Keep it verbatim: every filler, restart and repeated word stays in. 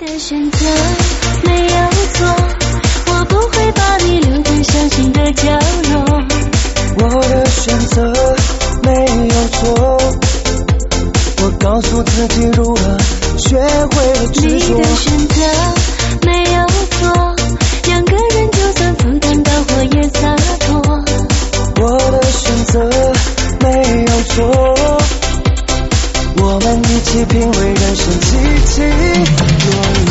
的选择没有错，我不会把你留在伤心的角落。 我的选择没有错，我告诉自己如何学会了执着。 你的选择没有错，两个人就算赴汤蹈火也洒脱。 我的选择没有错，我们一起品味人生起起落落。